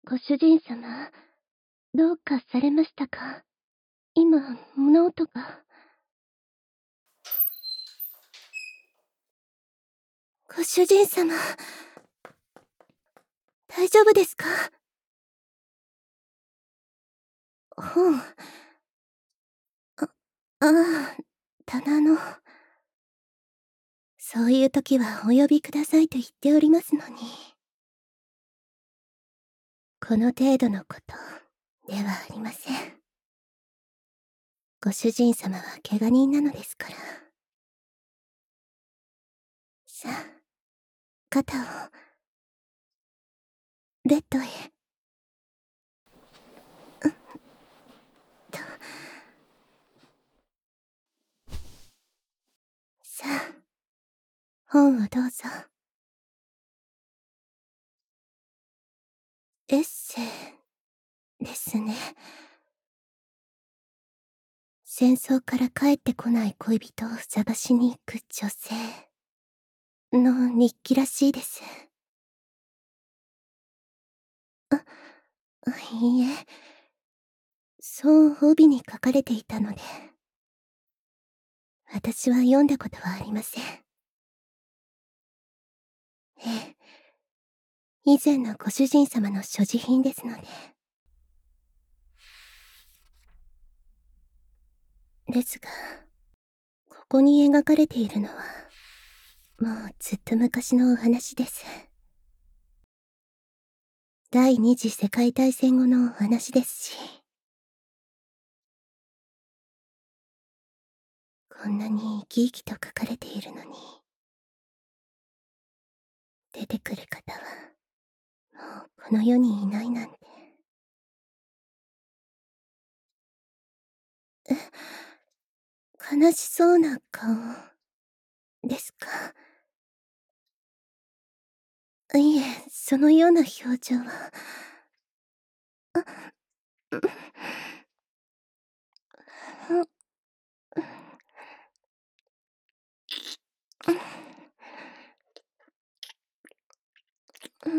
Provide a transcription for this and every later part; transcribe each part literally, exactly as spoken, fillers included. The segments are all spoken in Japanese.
ご主人様、どうかされましたか？今、物音が。ご主人様、大丈夫ですか？本。あ、ああ、棚の。そういう時はお呼びくださいと言っておりますのに。この程度のことではありません。ご主人様は怪我人なのですから。さあ、肩を、ベッドへ。うんと。さあ、本をどうぞ。エッセイですね。戦争から帰ってこない恋人を探しに行く女性の日記らしいです。あ、いいえ。そう帯に書かれていたので、私は読んだことはありません。ええ、以前のご主人様の所持品ですので。ですが、ここに描かれているのは、もうずっと昔のお話です。第二次世界大戦後のお話ですし。こんなに生き生きと書かれているのに、出てくる方は、もうこの世にいないなんて。え、悲しそうな顔、ですか？いえ、そのような表情は。あ、う、ふ、う、うん。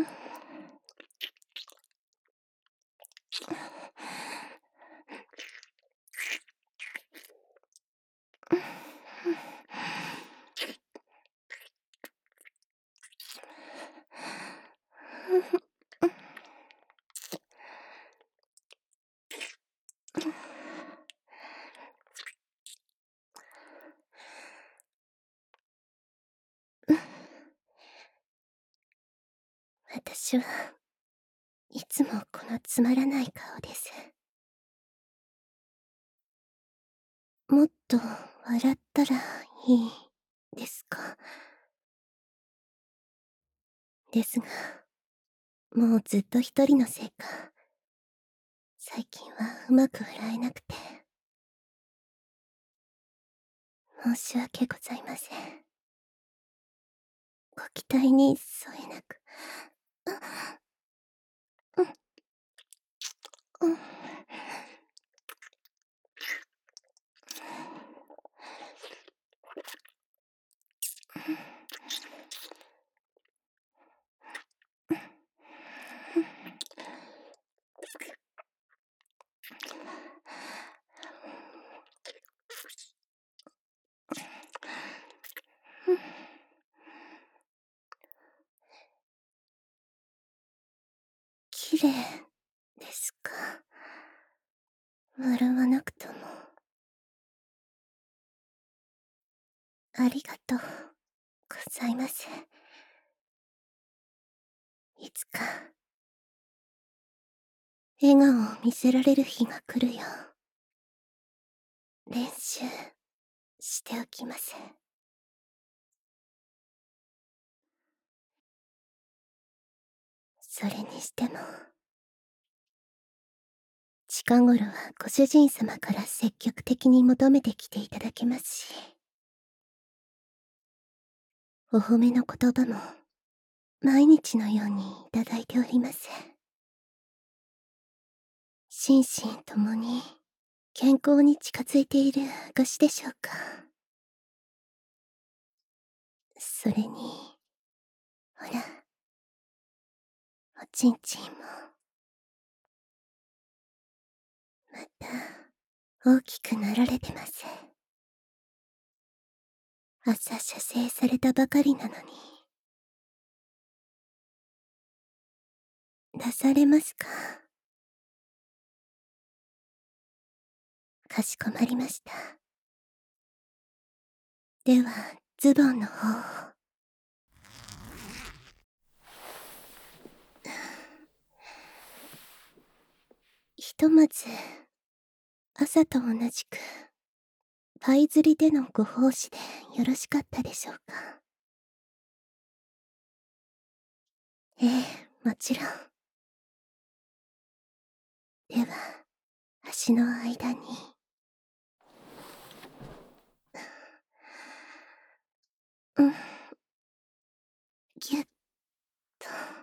私はいつもこのつまらない顔です。もっと笑ったらいいですか？ですが、もうずっと一人のせいか、最近はうまく笑えなくて。申し訳ございません。ご期待に添えなく。うん。うん。綺麗ですか？笑わなくとも。ありがとうございます。いつか笑顔を見せられる日が来るよう練習しておきます。それにしても、近頃はご主人様から積極的に求めてきていただけますし、お褒めの言葉も毎日のようにいただいております。心身ともに健康に近づいている証でしょうか。それに、ほら、おちんちんもまた大きくなられてます。朝射精されたばかりなのに。出されますか？かしこまりました。ではズボンの方を。ひとまず朝と同じくパイ釣りでのご奉仕でよろしかったでしょうか？ええ、もちろん。では足の間に。うん、ぎゅっと。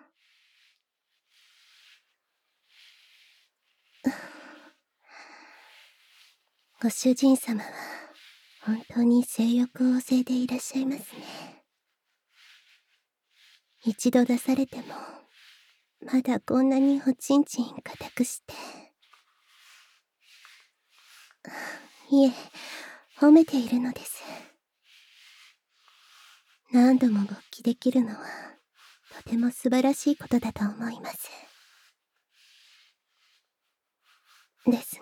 ご主人様は本当に性欲旺盛でいらっしゃいますね。一度出されてもまだこんなにおちんちん固くして。いえ、褒めているのです。何度も勃起できるのはとても素晴らしいことだと思います。ですが、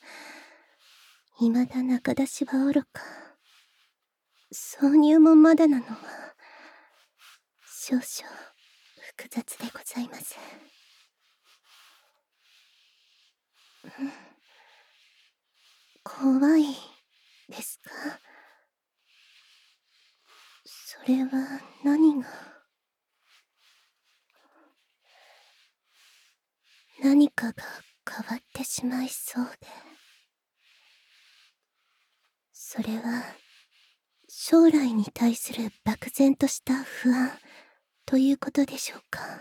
未だ中出しはおろか、挿入もまだなのは少々複雑でございます。うん、怖いですか？それは何が。何かが変わってしまいそうで。それは将来に対する漠然とした不安ということでしょうか？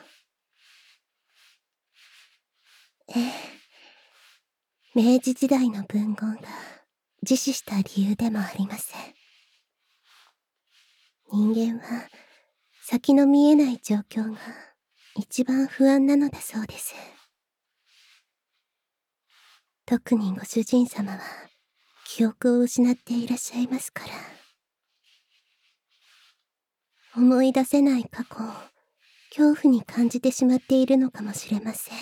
ええ、明治時代の文言が自死した理由でもありません。人間は先の見えない状況が一番不安なのだそうです。特にご主人様は記憶を失っていらっしゃいますから。思い出せない過去を恐怖に感じてしまっているのかもしれません。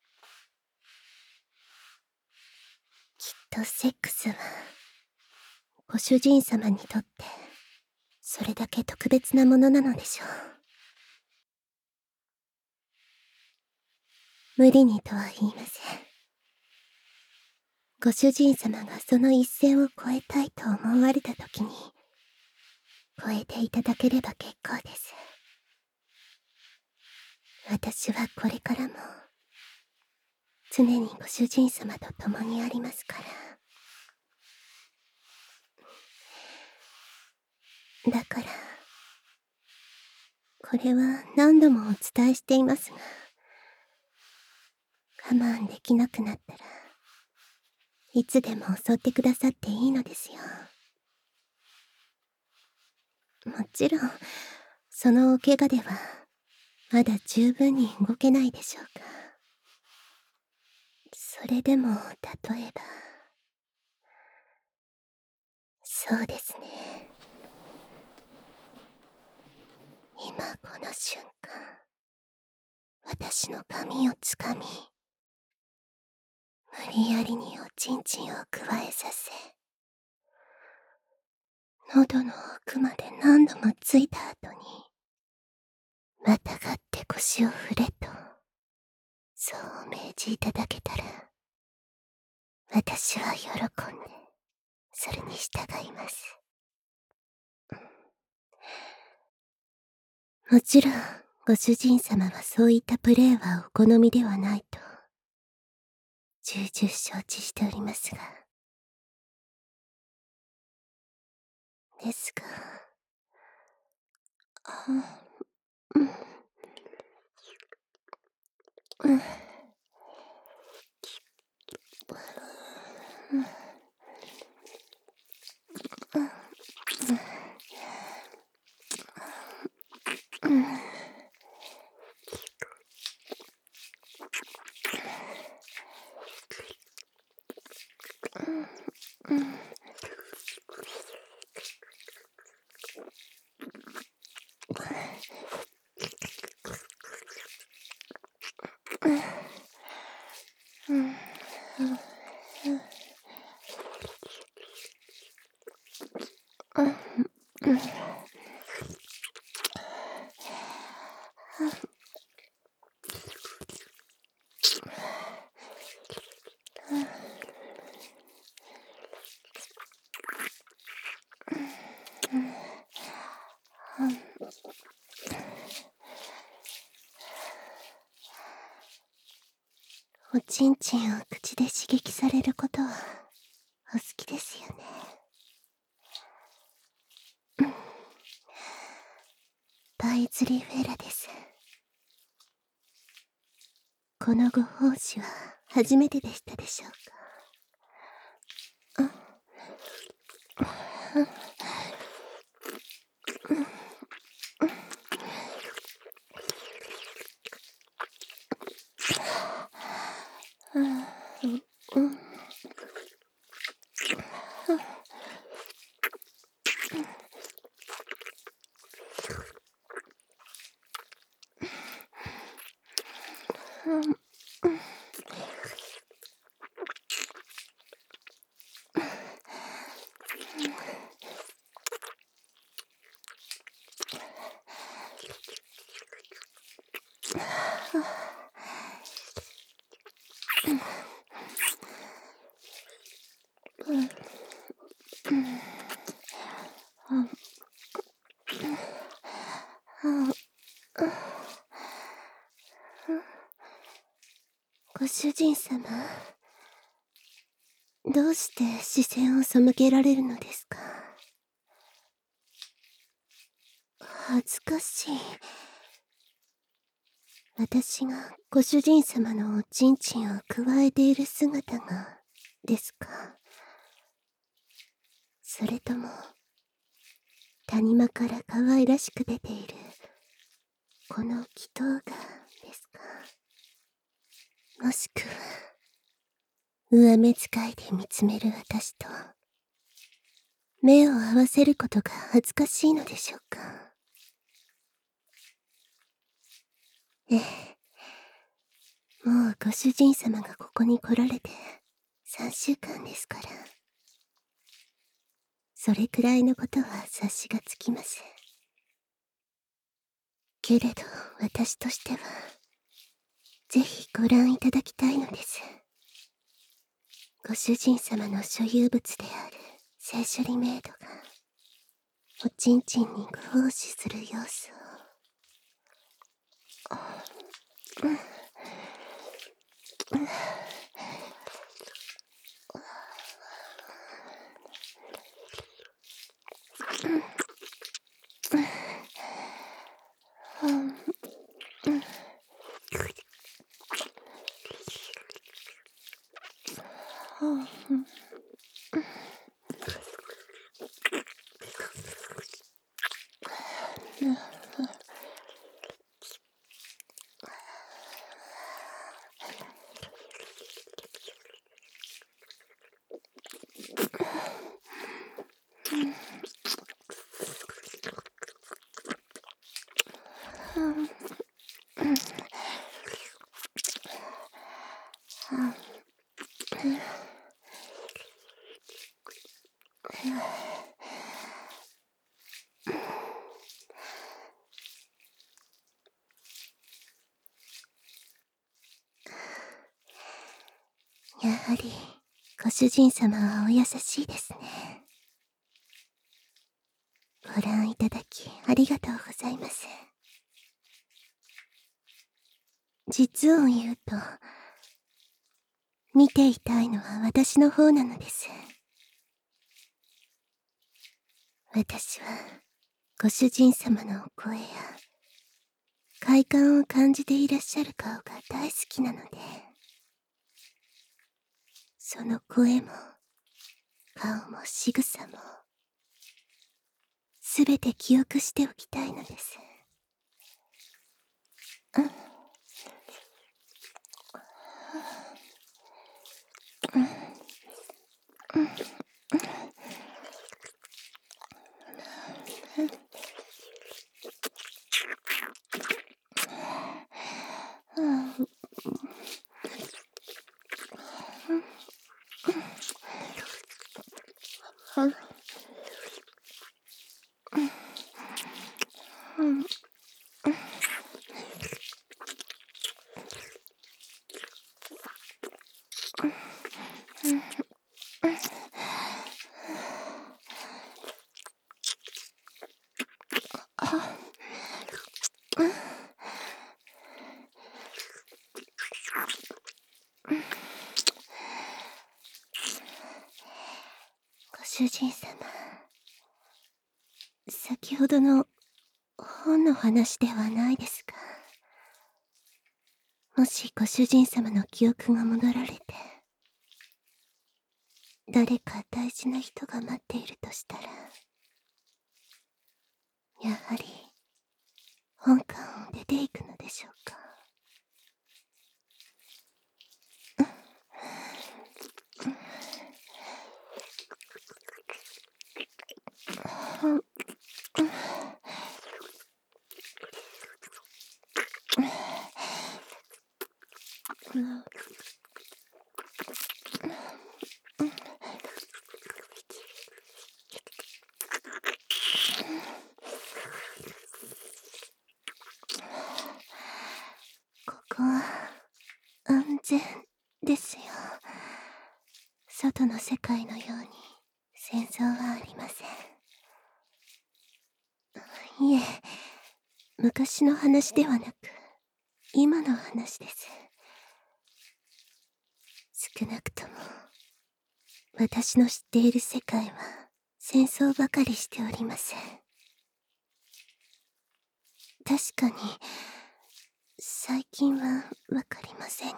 きっとセックスはご主人様にとってそれだけ特別なものなのでしょう。無理にとは言いません。ご主人様がその一線を越えたいと思われた時に越えていただければ結構です。私はこれからも常にご主人様と共にありますから。だからこれは何度もお伝えしていますが、我慢できなくなったらいつでも襲ってくださっていいのですよ。もちろんそのお怪我ではまだ十分に動けないでしょうか。それでも例えば。そうですね。今この瞬間、私の髪をつかみ無理やりにおちんちんをくわえさせ、喉の奥まで何度もついた後にまたがって腰を振れとそうお命じいただけたら、私は喜んでそれに従います。もちろんご主人様はそういったプレーはお好みではないと重々承知しておりますが。ですが、あ、うん、うん、うん、うん、 うん。うん。おちんちんを口で刺激されることはお好きですよね。パイズリフェラです。このご奉仕は初めてでしたでしょうか。ご主人様、どうして視線を背けられるのですか。恥ずかしい。私がご主人様のおちんちんをくわえている姿がですか。それとも谷間から可愛らしく出ているこの祈祷がですか。もしくは上目遣いで見つめる私と目を合わせることが恥ずかしいのでしょうか。ええ、もうご主人様がここに来られてさんしゅうかんですから、それくらいのことは察しがつきます。けれど私としてはぜひご覧いただきたいのです。ご主人様の所有物である聖書リメイドがおちんちんにご奉仕する様子を。やはりご主人様はお優しいですね。ご覧いただきありがとうございます。実を言うと見ていたいのは私の方なのです。私はご主人様のお声や快感を感じていらっしゃる顔が大好きなので、その声も顔も仕草もすべて記憶しておきたいのです。うんご主人様、先ほどの本の話ではないですか。もしご主人様の記憶が戻られて、誰か大事な人が待っているとしたら、やはり本館を出ていくのでしょうか。ここは安全ですよ。外の世界のように戦争はありません。いえ、昔の話ではなく、今の話です。少なくとも、私の知っている世界は戦争ばかりしておりません。確かに、最近はわかりませんが。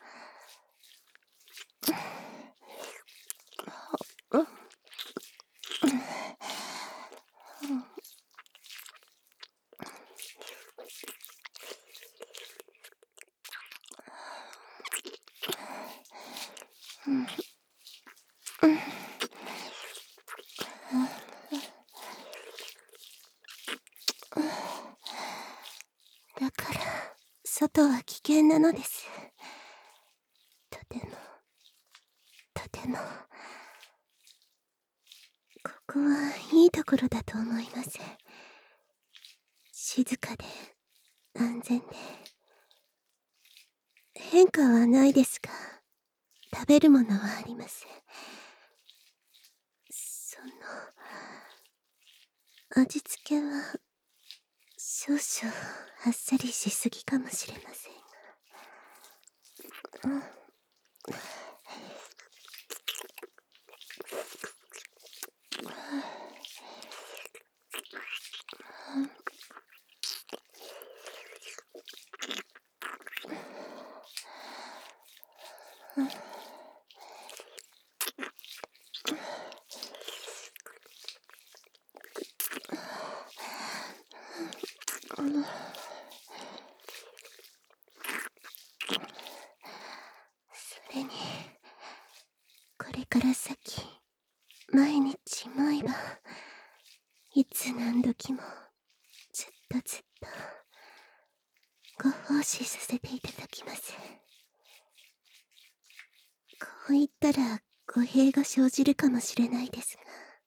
だから、外は危険なのです。とても、とても。ここはいいところだと思います。静かで、安全で。変化はないですが、食べるものはあります。その、味付けは、少々あっさりしすぎかもしれませんが。うんそれに、これから先、毎日毎晩、いつ何時も、ずっとずっと、ご奉仕させていただきます。こう言ったら語弊が生じるかもしれないですが、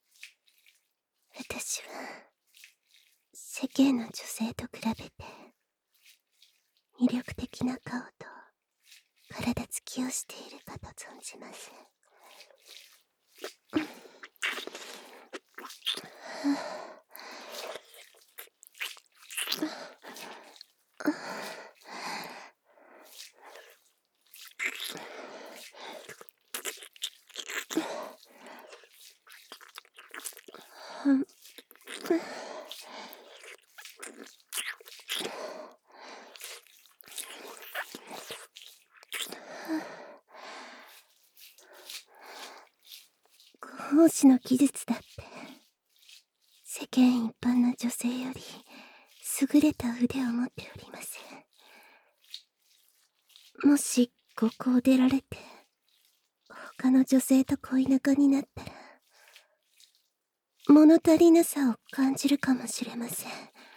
私は世間の女性と比べて魅力的な顔と体つきをしているかと存じます。ご奉仕の技術だって世間一般の女性より優れた腕を持っております。もしここを出られて他の女性と恋仲になったら物足りなさを感じるかもしれません。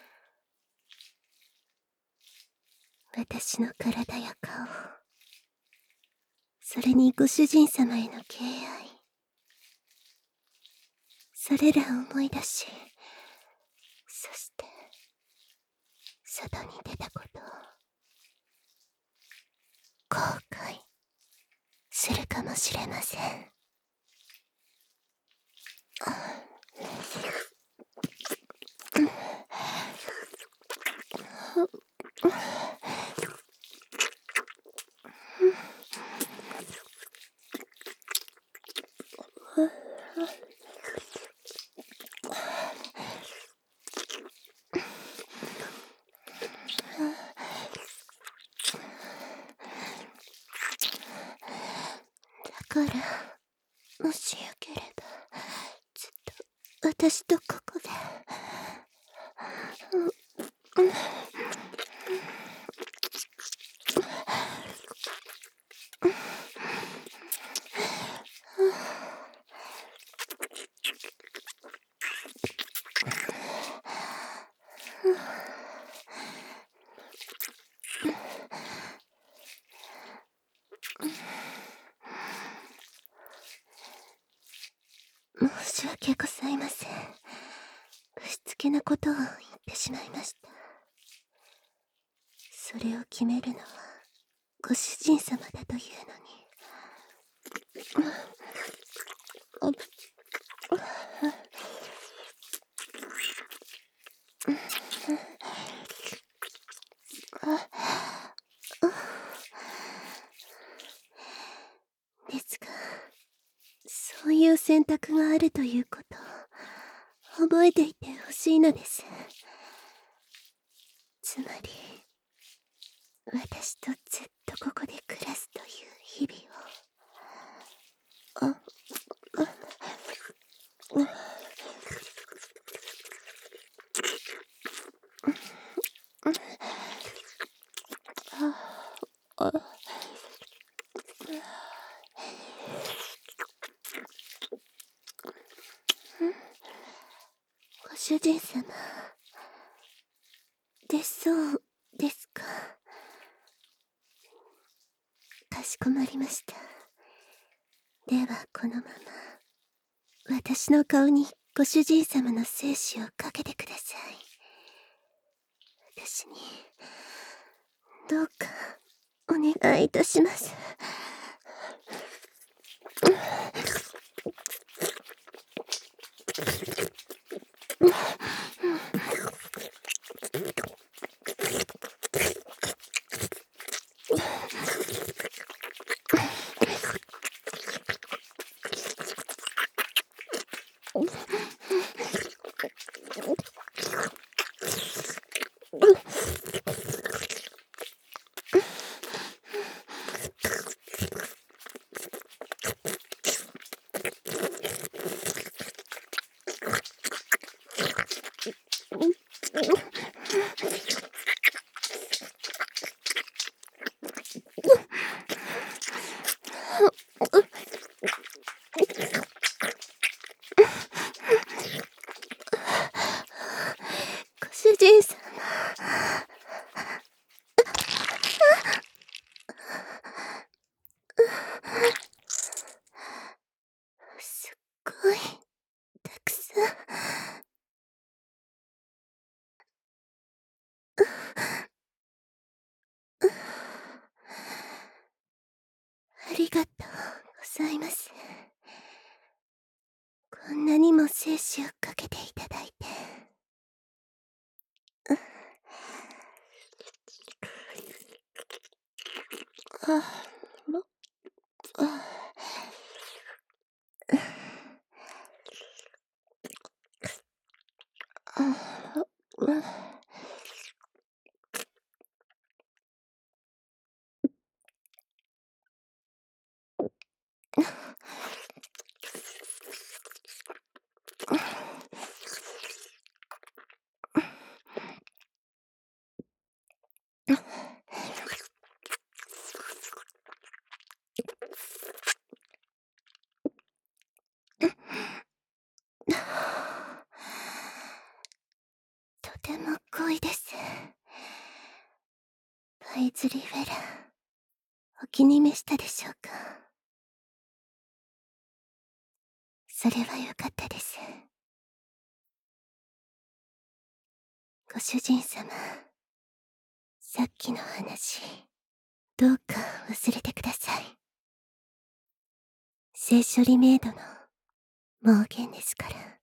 私の体や顔、それにご主人様への敬愛、 それらを思い出し、そして外に出たことを後悔するかもしれません。だから、もしよければ、ずっと私とここで。うんうん申し訳ございません。ぶしつけなことを言ってしまいました。それを決めるのはご主人様だというのに。ですが、そういう選択があるということを覚えていてほしいのです。つまり、私とずっとここで暮らすという日々を。あ、あ、あ、あ、あ、ご主人様、でそうですか。かしこまりました。ではこのまま私の顔にご主人様の精子をかけてください。私にどうかお願いいたします。ご主人様、すっごいたくさん。ありがとうございます。こんなにも精子をかけていただいて。あ、も、あ、あ、あ、とても濃いです。パイズリー・フェラー、お気に召したでしょうか。それはよかったです。 ご主人様、さっきの話、どうか忘れてください。聖処理メイドの妄言ですから。